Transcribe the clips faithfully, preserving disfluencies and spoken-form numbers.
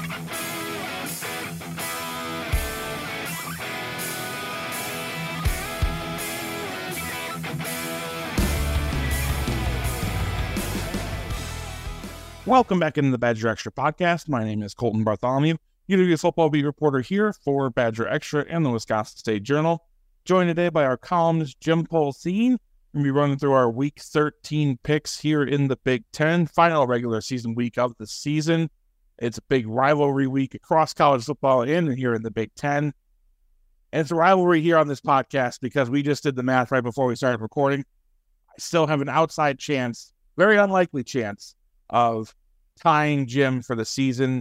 Welcome back into the Badger Extra podcast. My name is Colton Bartholomew, University football beat reporter here for Badger Extra and the Wisconsin State Journal. Joined today by our columnist, Jim Polcine. We're going to be running through our Week thirteen picks here in the Big Ten, final regular season week of the season. It's a big rivalry week across college football and here in the Big Ten. And it's a rivalry here on this podcast because we just did the math right before we started recording. I still have an outside chance, very unlikely chance, of tying Jim for the season.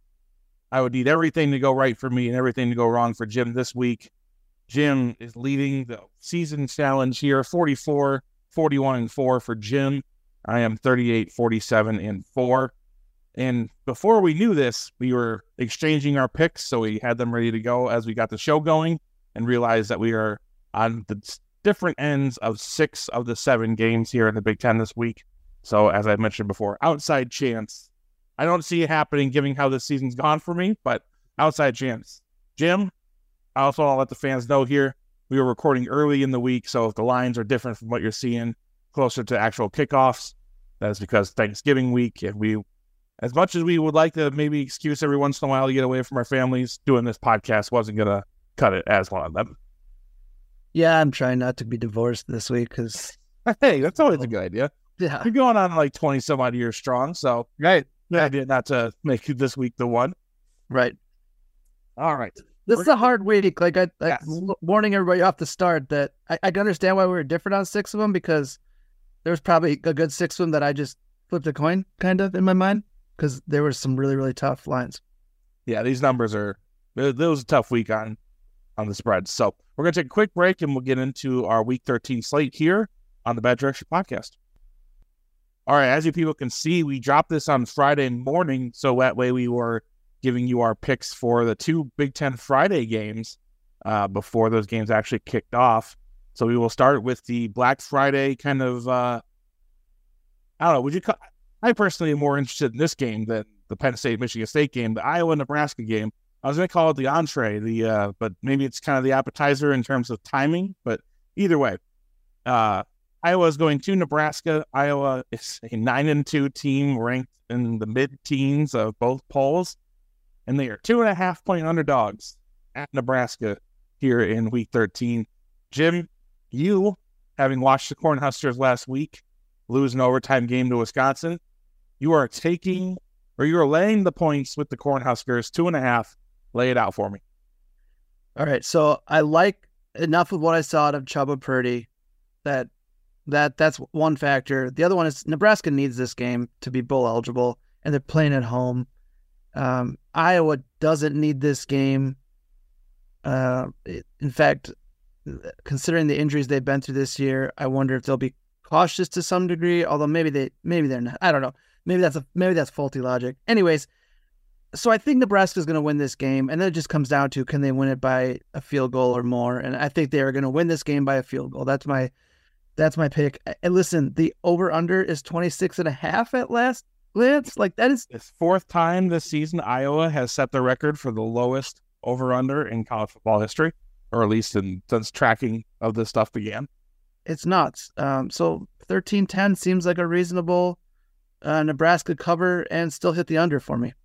I would need everything to go right for me and everything to go wrong for Jim this week. Jim is leading the season challenge here, forty-four, forty-one, and four for Jim. I am thirty-eight, forty-seven, and four. And before we knew this, we were exchanging our picks, so we had them ready to go as we got the show going and realized that we are on the different ends of six of the seven games here in the Big Ten this week. So, as I mentioned before, outside chance. I don't see it happening given how this season's gone for me, but outside chance. Jim, I also want to let the fans know here, we were recording early in the week, so if the lines are different from what you're seeing closer to actual kickoffs, that is because Thanksgiving week, and we, as much as we would like to maybe excuse every once in a while to get away from our families, doing this podcast wasn't going to cut it as one of them. Yeah, I'm trying not to be divorced this week because... Hey, that's always a good idea. Yeah. You're going on like twenty some odd years strong, so right. Good idea not to make this week the one. Right. All right. This We're is a hard week. Like I, I Yes. warning everybody off the start that I, I can understand why we were different on six of them because there was probably a good six of them that I just flipped a coin kind of in my mind because there were some really, really tough lines. Yeah, these numbers are, it was a tough week on, on the spread. So we're going to take a quick break and we'll get into our Week thirteen slate here on the Badger Extra podcast. All right, as you people can see, we dropped this on Friday morning, so that way we were giving you our picks for the two Big Ten Friday games uh, before those games actually kicked off. So we will start with the Black Friday kind of, uh, I don't know, would you call, I personally am more interested in this game than the Penn State-Michigan State game, the Iowa-Nebraska game. I was going to call it the entree, the uh, but maybe it's kind of the appetizer in terms of timing, but either way. Uh, Iowa is going to Nebraska. Iowa is a nine and two team ranked in the mid-teens of both polls, and they are two and a half point underdogs at Nebraska here in Week thirteen. Jim, you, having watched the Cornhuskers last week lose an overtime game to Wisconsin, you are taking, or you are laying the points with the Cornhuskers, two and a half. Lay it out for me. All right, so I like enough of what I saw out of Chubba Purdy that That that's one factor. The other one is Nebraska needs this game to be bowl eligible, and they're playing at home. Um, Iowa doesn't need this game. Uh, in fact, considering the injuries they've been through this year, I wonder if they'll be cautious to some degree. Although maybe they maybe they're not. I don't know. Maybe that's a maybe that's faulty logic. Anyways, so I think Nebraska is going to win this game, and then it just comes down to can they win it by a field goal or more? And I think they are going to win this game by a field goal. That's my That's my pick. And listen, the over-under is twenty-six and a half at last glance. Like, that is... It's fourth time this season Iowa has set the record for the lowest over-under in college football history, or at least in, since tracking of this stuff began. It's nuts. Um, so thirteen ten seems like a reasonable uh, Nebraska cover and still hit the under for me.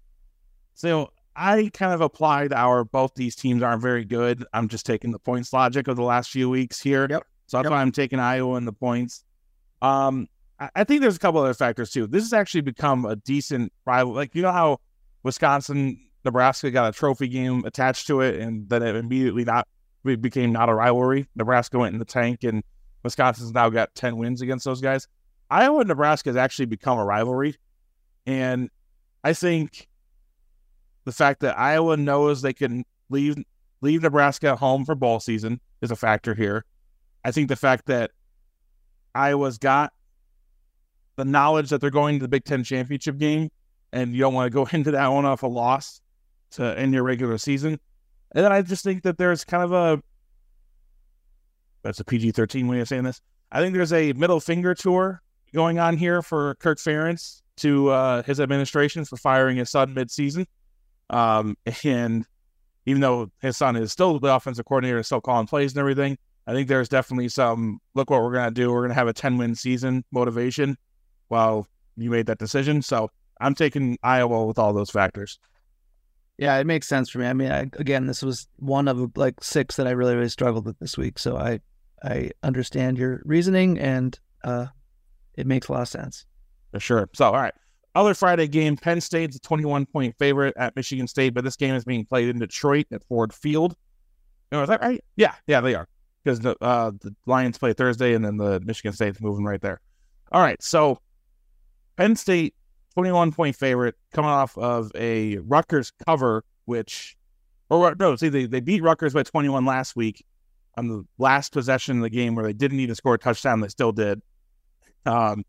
So I kind of applied our both these teams aren't very good. I'm just taking the points logic of the last few weeks here. Yep. So that's Yep. why I'm taking Iowa and the points. Um, I, I think there's a couple other factors too. This has actually become a decent rival. Like, you know how Wisconsin, Nebraska got a trophy game attached to it, and then it immediately not it became not a rivalry. Nebraska went in the tank, and Wisconsin's now got ten wins against those guys. Iowa and Nebraska has actually become a rivalry, and I think the fact that Iowa knows they can leave leave Nebraska at home for bowl season is a factor here. I think the fact that Iowa's got the knowledge that they're going to the Big Ten championship game, and you don't want to go into that one off a loss to end your regular season. And then I just think that there's kind of a, that's a P G thirteen way of saying this. I think there's a middle finger tour going on here for Kirk Ferentz to uh, his administration for firing his son mid-season. Um, and even though his son is still the offensive coordinator, still calling plays and everything, I think there's definitely some, look what we're going to do. We're going to have a ten-win season motivation while you made that decision. So I'm taking Iowa with all those factors. Yeah, it makes sense for me. I mean, I, again, this was one of like six that I really, really struggled with this week. So I I understand your reasoning, and uh, it makes a lot of sense. For sure. So, all right. Other Friday game, Penn State's a twenty-one point favorite at Michigan State, but this game is being played in Detroit at Ford Field. Oh, is that right? Yeah, yeah, they are. Because the, uh, the Lions play Thursday, and then the Michigan State's moving right there. All right, so Penn State, twenty-one point favorite, coming off of a Rutgers cover, which, or no, see, they, they beat Rutgers by twenty-one last week on the last possession of the game where they didn't need to score a touchdown. They still did. Um,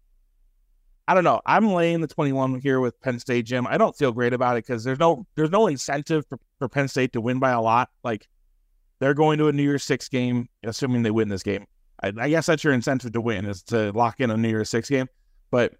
I don't know. I'm laying the twenty-one here with Penn State, Jim. I don't feel great about it because there's no there's no incentive for, for Penn State to win by a lot. Like, they're going to a New Year's Six game, assuming they win this game. I, I guess that's your incentive to win, is to lock in a New Year's Six game. But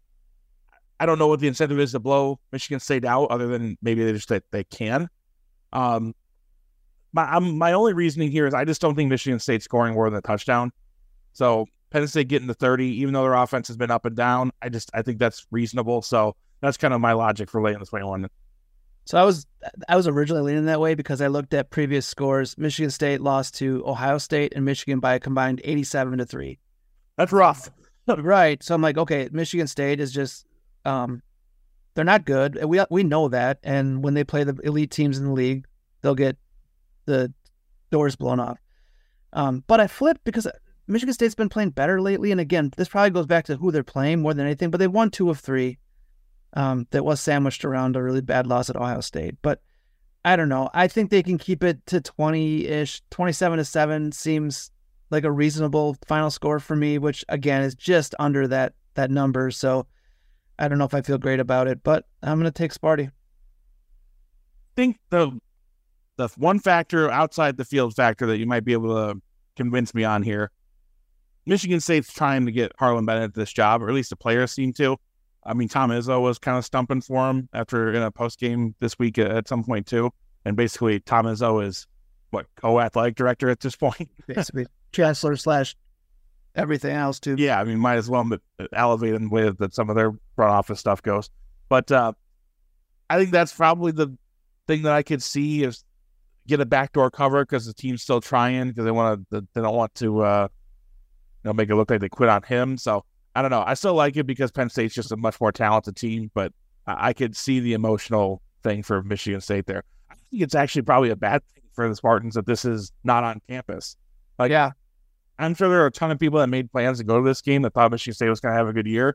I don't know what the incentive is to blow Michigan State out, other than maybe they just they, they can. Um, my I'm, my only reasoning here is I just don't think Michigan State's scoring more than a touchdown. So Penn State getting to thirty, even though their offense has been up and down, I just I think that's reasonable. So that's kind of my logic for laying the twenty-one. So I was I was originally leaning that way because I looked at previous scores. Michigan State lost to Ohio State and Michigan by a combined eighty-seven to three. That's rough. Right. So I'm like, okay, Michigan State is just um, they're not good. We we know that. And when they play the elite teams in the league, they'll get the doors blown off. Um, but I flipped because Michigan State's been playing better lately. And again, this probably goes back to who they're playing more than anything, but they won two of three. Um, that was sandwiched around a really bad loss at Ohio State. But I don't know. I think they can keep it to twenty-ish. twenty-seven to seven seems like a reasonable final score for me, which again is just under that that number. So I don't know if I feel great about it, but I'm going to take Sparty. I think the the one factor outside the field factor that you might be able to convince me on here, Michigan State's trying to get Harlan Bennett this job, or at least the players seem to. I mean, Tom Izzo was kind of stumping for him after in a post game this week at some point too. And basically, Tom Izzo is what, co-athletic director at this point. Basically, chancellor slash everything else too. Yeah, I mean, might as well elevate in the way that some of their front office stuff goes. But uh, I think that's probably the thing that I could see is get a backdoor cover because the team's still trying because they want to. They don't want to, uh, you know, make it look like they quit on him. So. I don't know. I still like it because Penn State's just a much more talented team, but I could see the emotional thing for Michigan State there. I think it's actually probably a bad thing for the Spartans that this is not on campus. Like, yeah, I'm sure there are a ton of people that made plans to go to this game that thought Michigan State was going to have a good year.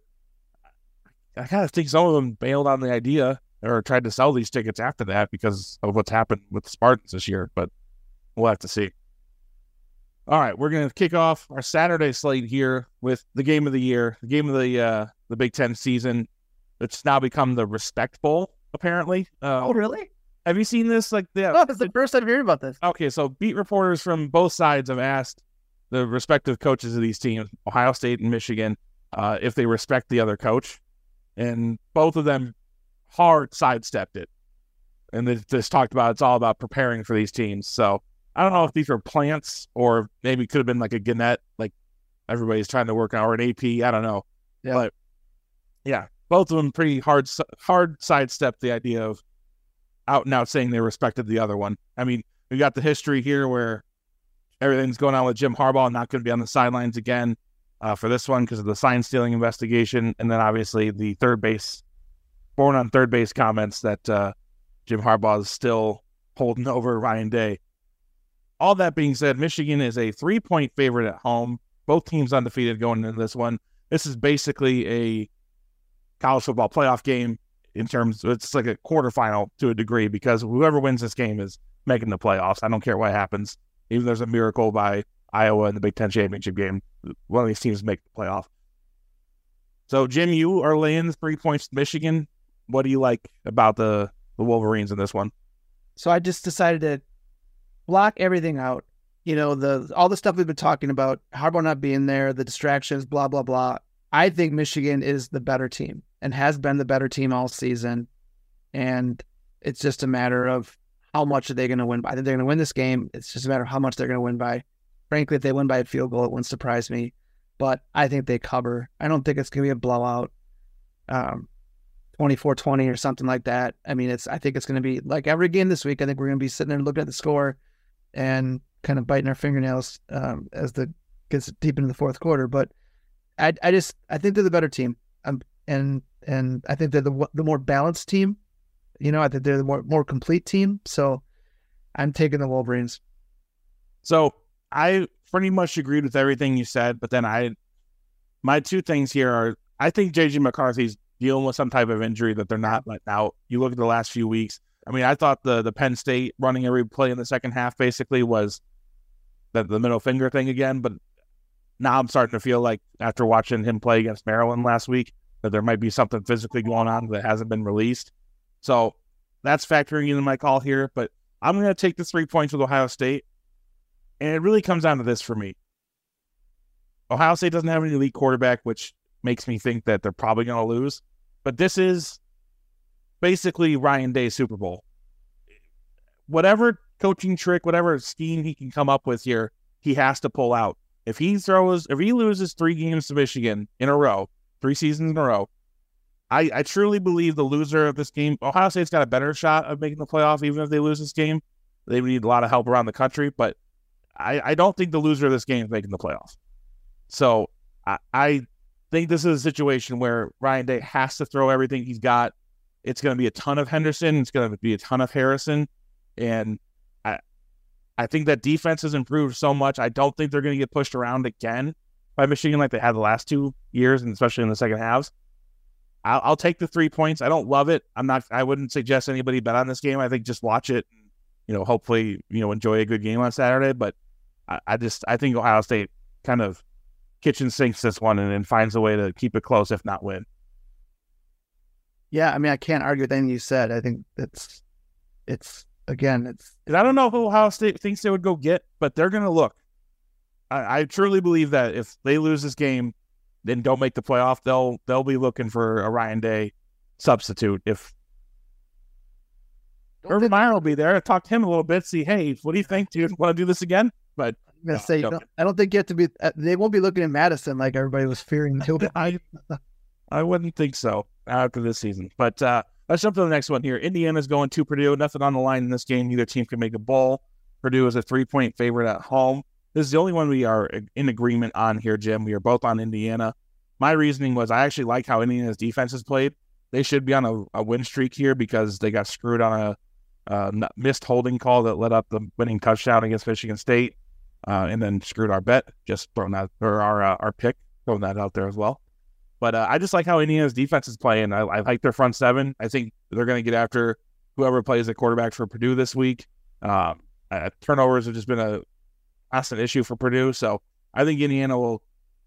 I kind of think some of them bailed on the idea or tried to sell these tickets after that because of what's happened with the Spartans this year, but we'll have to see. All right, we're going to kick off our Saturday slate here with the game of the year, the game of the uh, the Big Ten season. It's now become the Respect Bowl, apparently. Uh, oh, really? Have you seen this? Like, yeah. Oh, it's the first time hearing about this. Okay, so beat reporters from both sides have asked the respective coaches of these teams, Ohio State and Michigan, uh, if they respect the other coach. And both of them hard sidestepped it. And they just talked about it's all about preparing for these teams. So I don't know if these were plants or maybe it could have been like a Gannett, like everybody's trying to work on, or an A P. I don't know. Yeah. But yeah, both of them pretty hard, hard sidestepped the idea of out and out saying they respected the other one. I mean, we got the history here where everything's going on with Jim Harbaugh, not going to be on the sidelines again uh, for this one because of the sign stealing investigation. And then obviously the third base, born on third base comments that uh, Jim Harbaugh is still holding over Ryan Day. All that being said, Michigan is a three-point favorite at home. Both teams undefeated going into this one. This is basically a college football playoff game in terms of, it's like a quarterfinal to a degree because whoever wins this game is making the playoffs. I don't care what happens. Even if there's a miracle by Iowa in the Big Ten championship game, one of these teams make the playoff. So, Jim, you are laying three points to Michigan. What do you like about the, the Wolverines in this one? So I just decided to block everything out. You know, the all the stuff we've been talking about, Harbaugh not being there, the distractions, blah, blah, blah. I think Michigan is the better team and has been the better team all season. And It's just a matter of how much are they going to win by. I think they're going to win this game. It's just a matter of how much they're going to win by. Frankly, if they win by a field goal, it wouldn't surprise me. But I think they cover. I don't think it's going to be a blowout, um, twenty-four twenty or something like that. I mean, it's. I think it's going to be like every game this week. I think we're going to be sitting there looking at the score and kind of biting our fingernails um, as the gets deep into the fourth quarter. But I, I just, I think they're the better team, um, and and I think they're the the more balanced team. You know, I think they're the more more complete team. So I'm taking the Wolverines. So I pretty much agreed with everything you said, but then I, my two things here are, I think J J McCarthy's dealing with some type of injury that they're not letting out. You look at the last few weeks. I mean, I thought the the Penn State running every play in the second half basically was the, the middle finger thing again, but now I'm starting to feel like after watching him play against Maryland last week that there might be something physically going on that hasn't been released. So that's factoring into my call here, but I'm going to take the three points with Ohio State. And it really comes down to this for me. Ohio State doesn't have an elite quarterback, which makes me think that they're probably going to lose. But this is basically Ryan Day's Super Bowl. Whatever coaching trick, whatever scheme he can come up with here, he has to pull out. If he throws, if he loses three games to Michigan in a row, three seasons in a row, I, I truly believe the loser of this game, Ohio State's got a better shot of making the playoff, even if they lose this game. They would need a lot of help around the country, but I, I don't think the loser of this game is making the playoff. So I, I think this is a situation where Ryan Day has to throw everything he's got. It's going to be a ton of Henderson. It's going to be a ton of Harrison. And I I think that defense has improved so much. I don't think they're going to get pushed around again by Michigan like they had the last two years, and especially in the second halves. I'll, I'll take the three points. I don't love it. I'm not. I wouldn't suggest anybody bet on this game. I think just watch it. And, you know, hopefully, you know, enjoy a good game on Saturday. But I, I just I think Ohio State kind of kitchen sinks this one and, and finds a way to keep it close, if not win. Yeah, I mean, I can't argue with anything you said. I think it's it's again, it's. And I don't know who Ohio State thinks they would go get, but they're going to look. I, I truly believe that if they lose this game, then don't make the playoff, they'll they'll be looking for a Ryan Day substitute. If Urban Meyer will be there, talk to him a little bit, see, hey, what do you think? Do you want to do this again? But I'm gonna no, say, don't, I don't think you have to be. They won't be looking at Madison like everybody was fearing. I I wouldn't think so after this season. But uh, let's jump to the next one here. Indiana's going to Purdue. Nothing on the line in this game. Neither team can make a bowl. Purdue is a three-point favorite at home. This is the only one we are in agreement on here, Jim. We are both on Indiana. My reasoning was I actually like how Indiana's defense has played. They should be on a, a win streak here because they got screwed on a uh, missed holding call that led up the winning touchdown against Michigan State, uh, and then screwed our bet. Just throwing that, or our uh, our pick, throwing that out there as well. But uh, I just like how Indiana's defense is playing. I, I like their front seven. I think they're going to get after whoever plays the quarterback for Purdue this week. Um, uh, turnovers have just been a constant issue for Purdue. So I think Indiana will,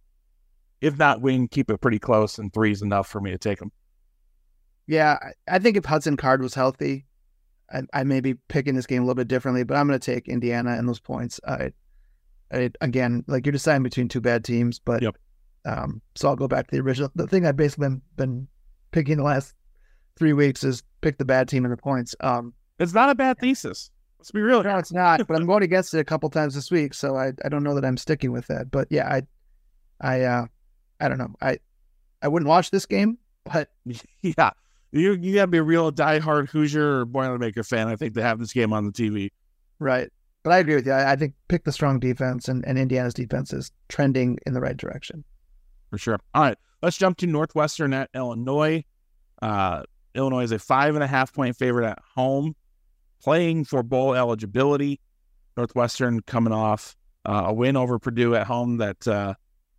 if not win, keep it pretty close, and three is enough for me to take them. Yeah, I think if Hudson Card was healthy, I, I may be picking this game a little bit differently, but I'm going to take Indiana and those points. I, I, again, like you're deciding between two bad teams, but yep. Um, so I'll go back to the original. The thing I've basically been, been picking the last three weeks is pick the bad team and the points. Um, it's not a bad thesis. Let's be real. No, it's not. But I'm going against it a couple times this week, so I I don't know that I'm sticking with that. But yeah, I I uh I don't know. I I wouldn't watch this game, but yeah, you you gotta be a real diehard Hoosier or Boilermaker fan, I think, to have this game on the T V. Right. But I agree with you. I, I think pick the strong defense, and, and Indiana's defense is trending in the right direction. For sure. All right, let's jump to Northwestern at Illinois. Uh, Illinois is a five and a half point favorite at home, playing for bowl eligibility. Northwestern coming off uh, a win over Purdue at home that uh,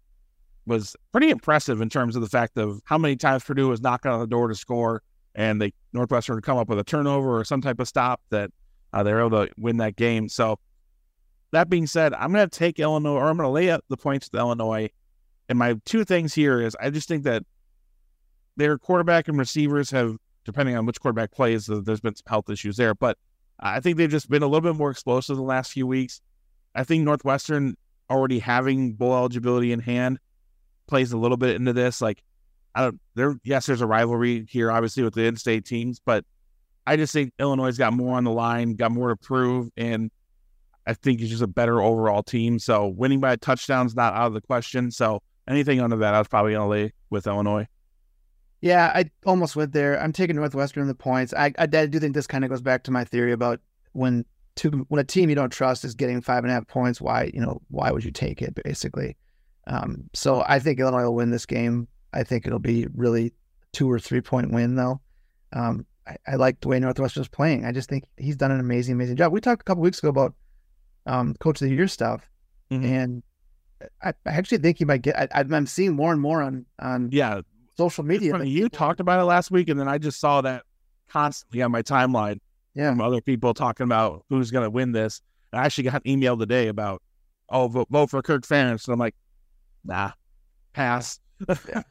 was pretty impressive in terms of the fact of how many times Purdue was knocking on the door to score, and they Northwestern would come up with a turnover or some type of stop that uh, they were able to win that game. So that being said, I'm going to take Illinois, or I'm going to lay out the points with Illinois. And my two things here is I just think that their quarterback and receivers have, depending on which quarterback plays, there's been some health issues there. But I think they've just been a little bit more explosive the last few weeks. I think Northwestern already having bowl eligibility in hand plays a little bit into this. Like, I don't, there, yes, there's a rivalry here, obviously, with the in-state teams, but I just think Illinois got more on the line, got more to prove, and I think it's just a better overall team. So winning by a touchdown is not out of the question. So anything under that, I was probably going to lay with Illinois. Yeah, I almost went there. I'm taking Northwestern in the points. I, I, I do think this kind of goes back to my theory about when two, when a team you don't trust is getting five and a half points, why, you know, why would you take it, basically? Um, so I think Illinois will win this game. I think it'll be really two or three point win, though. Um, I, I like the way Northwestern's playing. I just think he's done an amazing, amazing job. We talked a couple weeks ago about um, Coach of the Year stuff, mm-hmm. and I, I actually think he might get. I, I'm seeing more and more on on yeah social media. Funny, you talked about it last week, and then I just saw that constantly on my timeline. Yeah, from other people talking about who's going to win this. I actually got an email today about, oh, vote, vote for Kirk Ferentz. So I'm like, nah, pass. yeah.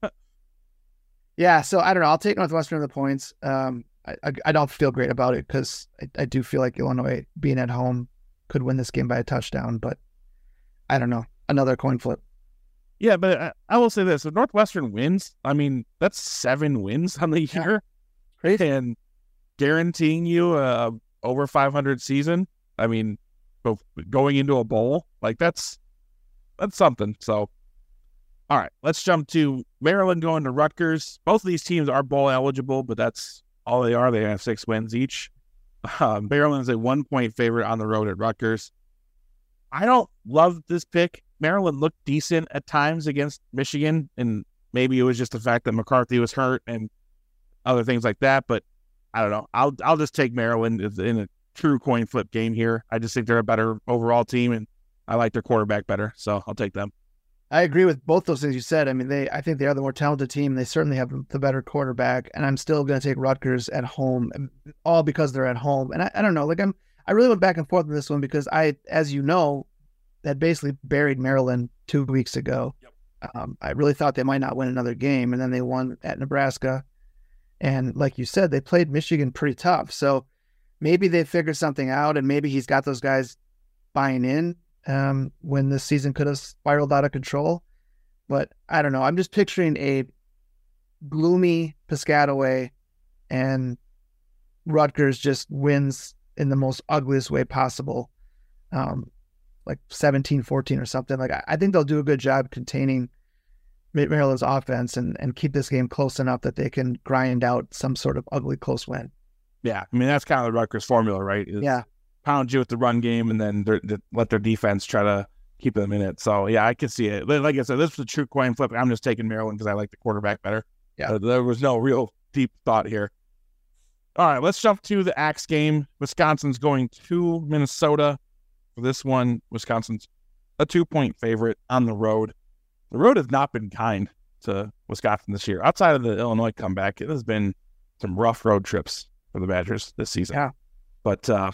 yeah, so I don't know. I'll take Northwestern in the points. Um, I, I, I don't feel great about it because I, I do feel like Illinois being at home could win this game by a touchdown, but I don't know. Another coin flip. Yeah, but I, I will say this. If Northwestern wins, I mean, that's seven wins on the year. Yeah. Crazy. And guaranteeing you a over five hundred season. I mean, going into a bowl, like that's that's something. So, all right, let's jump to Maryland going to Rutgers. Both of these teams are bowl eligible, but that's all they are. They have six wins each. Uh, Maryland is a one-point favorite on the road at Rutgers. I don't love this pick. Maryland looked decent at times against Michigan, and maybe it was just the fact that McCarthy was hurt and other things like that, but I don't know. I'll I'll just take Maryland in a true coin flip game here. I just think they're a better overall team, and I like their quarterback better, so I'll take them. I agree with both those things you said. I mean, they I think they are the more talented team. They certainly have the better quarterback, and I'm still going to take Rutgers at home, all because they're at home. And I, I don't know, like I'm I really went back and forth with this one because I, as you know, had basically buried Maryland two weeks ago. Yep. Um, I really thought they might not win another game, and then they won at Nebraska. And like you said, they played Michigan pretty tough. So maybe they figured something out, and maybe he's got those guys buying in um, when this season could have spiraled out of control. But I don't know. I'm just picturing a gloomy Piscataway, and Rutgers just wins in the most ugliest way possible, um, like seventeen fourteen or something. Like I, I think they'll do a good job containing Maryland's offense and, and keep this game close enough that they can grind out some sort of ugly close win. Yeah, I mean, that's kind of the Rutgers formula, right? Is yeah. Pound you with the run game and then they're, they're, let their defense try to keep them in it. So, yeah, I can see it. Like I said, this was a true coin flip. I'm just taking Maryland because I like the quarterback better. Yeah, uh, there was no real deep thought here. All right, let's jump to the Axe game. Wisconsin's going to Minnesota. For this one, Wisconsin's a two-point favorite on the road. The road has not been kind to Wisconsin this year. Outside of the Illinois comeback, it has been some rough road trips for the Badgers this season. Yeah. But uh,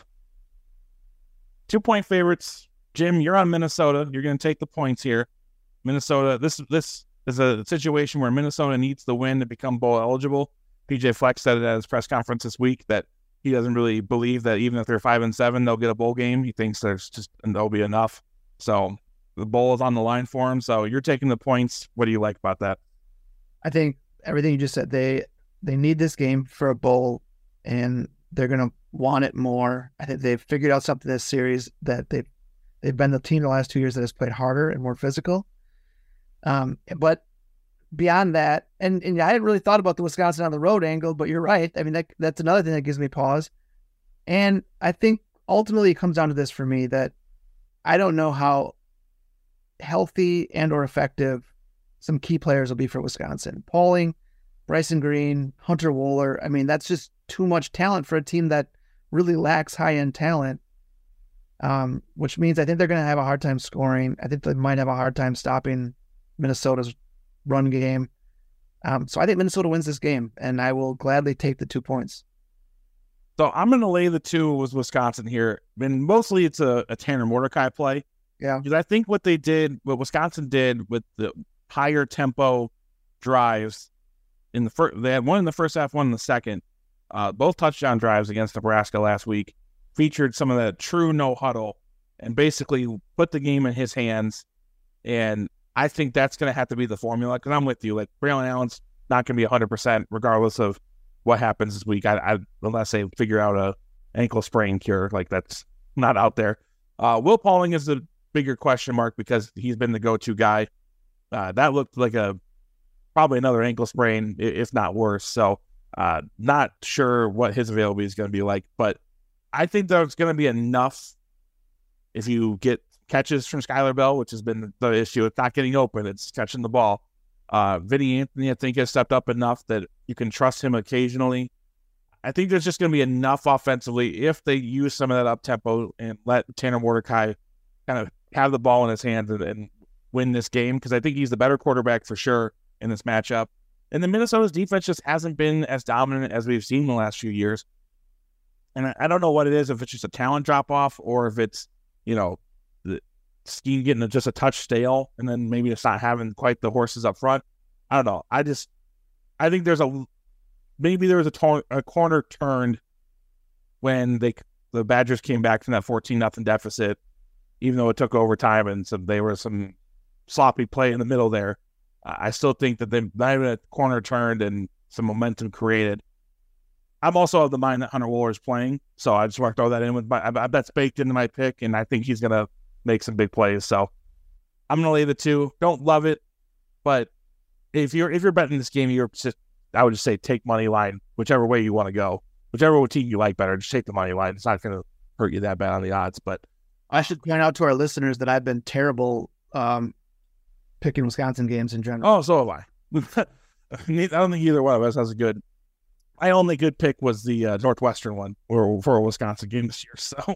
two-point favorites. Jim, you're on Minnesota. You're going to take the points here. Minnesota, this this is a situation where Minnesota needs the win to become bowl eligible. P J Fleck said it at his press conference this week that he doesn't really believe that even if they're five and seven, they'll get a bowl game. He thinks there's just and there'll be enough. So the bowl is on the line for him. So you're taking the points. What do you like about that? I think everything you just said. They they need this game for a bowl, and they're going to want it more. I think they've figured out something this series that they've they've been the team the last two years that has played harder and more physical. Um, but beyond that, and, and I hadn't really thought about the Wisconsin on the road angle, but you're right. I mean, that that's another thing that gives me pause. And I think ultimately it comes down to this for me, that I don't know how healthy and or effective some key players will be for Wisconsin. Pauling, Bryson Green, Hunter Wohler. I mean, that's just too much talent for a team that really lacks high-end talent, um, which means I think they're going to have a hard time scoring. I think they might have a hard time stopping Minnesota's run game. Um, so I think Minnesota wins this game, and I will gladly take the two points. So I'm going to lay the two with Wisconsin here. I mean, mostly it's a, a Tanner Mordecai play. Yeah. Because I think what they did, what Wisconsin did with the higher tempo drives in the first, they had one in the first half, one in the second. Uh, both touchdown drives against Nebraska last week featured some of that true no huddle and basically put the game in his hands. And I think that's going to have to be the formula, because I'm with you. Like, Braylon Allen's not going to be one hundred percent regardless of what happens this week. I, I unless they figure out a ankle sprain cure, like that's not out there. Uh, Will Pauling is the bigger question mark because he's been the go-to guy. Uh, that looked like a probably another ankle sprain, if not worse. So uh, not sure what his availability is going to be like, but I think there's going to be enough if you get catches from Skylar Bell, which has been the issue. It's not getting open, it's catching the ball. Uh, Vinny Anthony, I think, has stepped up enough that you can trust him occasionally. I think there's just going to be enough offensively if they use some of that up-tempo and let Tanner Mordecai kind of have the ball in his hands and, and win this game, because I think he's the better quarterback for sure in this matchup. And the Minnesota's defense just hasn't been as dominant as we've seen in the last few years. And I, I don't know what it is, if it's just a talent drop-off or if it's, you know, the scheme getting just a touch stale and then maybe it's not having quite the horses up front. I don't know. I just, I think there's a, maybe there was a, to- a corner turned when they the Badgers came back from that fourteen nothing deficit, even though it took overtime and some they were some sloppy play in the middle there. Uh, I still think that they might have a corner turned and some momentum created. I'm also of the mind that Hunter Wooler is playing, so I just want to throw that in with my. I, that's baked into my pick, and I think he's gonna make some big plays. So I'm gonna lay the two. Don't love it, but if you're if you're betting this game, you're just I would just say take money line, whichever way you want to go, whichever team you like better. Just take the money line. It's not gonna hurt you that bad on the odds. But I should point out to our listeners that I've been terrible um, picking Wisconsin games in general. Oh, so have I. I don't think either one of us has a good. My only good pick was the uh, Northwestern one or for a Wisconsin game this year. So,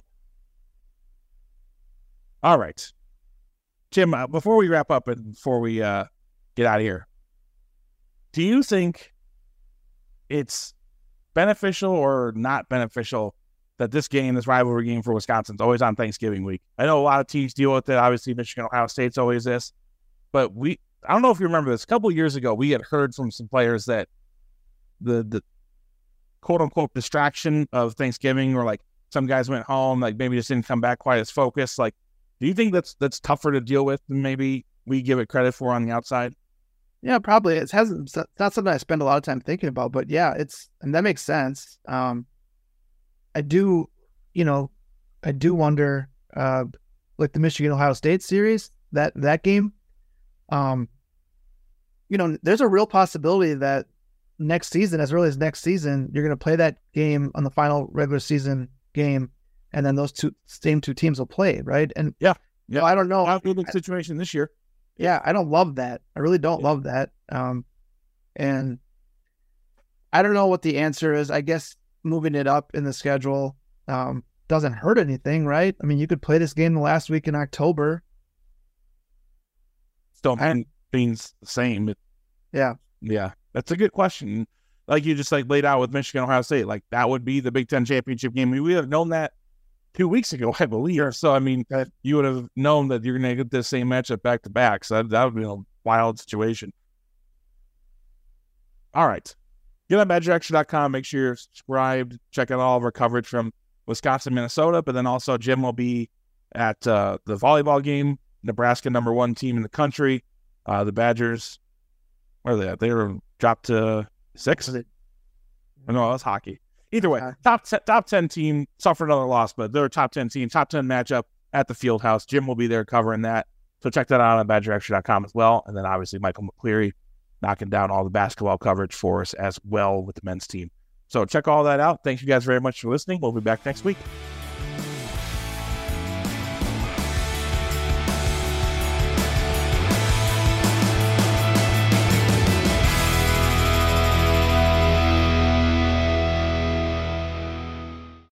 all right, Jim. Uh, before we wrap up and before we uh, get out of here, do you think it's beneficial or not beneficial that this game, this rivalry game for Wisconsin, is always on Thanksgiving week? I know a lot of teams deal with it. Obviously, Michigan, Ohio State's always this, but we. I don't know if you remember this. A couple of years ago, we had heard from some players that the the quote unquote distraction of Thanksgiving, or like some guys went home, like maybe just didn't come back quite as focused. Like, do you think that's that's tougher to deal with than maybe we give it credit for on the outside? Yeah, probably. It hasn't. It's not something I spend a lot of time thinking about, but yeah, it's and that makes sense. Um, I do, you know, I do wonder, uh, like the Michigan Ohio State series, that that game. Um, you know, there's a real possibility that next season, as early as next season, you're going to play that game on the final regular season game, and then those two same two teams will play, right? And yeah, yeah, I don't know. Not a good situation this year. Yeah, I don't love that. I really don't yeah. love that. Um, and I don't know what the answer is. I guess moving it up in the schedule um, doesn't hurt anything, right? I mean, you could play this game the last week in October. Still means the same. It, yeah, yeah. That's a good question. Like you just like laid out with Michigan, Ohio State, like that would be the Big Ten championship game. I mean, we would have known that two weeks ago, I believe. So, I mean, you would have known that you're going to get this same matchup back to back. So that, that would be a wild situation. All right. Get on badger extra dot com. Make sure you're subscribed. Check out all of our coverage from Wisconsin, Minnesota. But then also Jim will be at uh, the volleyball game, Nebraska number one team in the country. Uh, the Badgers, where are they at? They were dropped to six. Oh, no, that's hockey. Either way, top top ten team suffered another loss, but they're a top ten team, top ten matchup at the Fieldhouse. Jim will be there covering that. So check that out on badger extra dot com as well. And then obviously Michael McCleary knocking down all the basketball coverage for us as well with the men's team. So check all that out. Thank you guys very much for listening. We'll be back next week.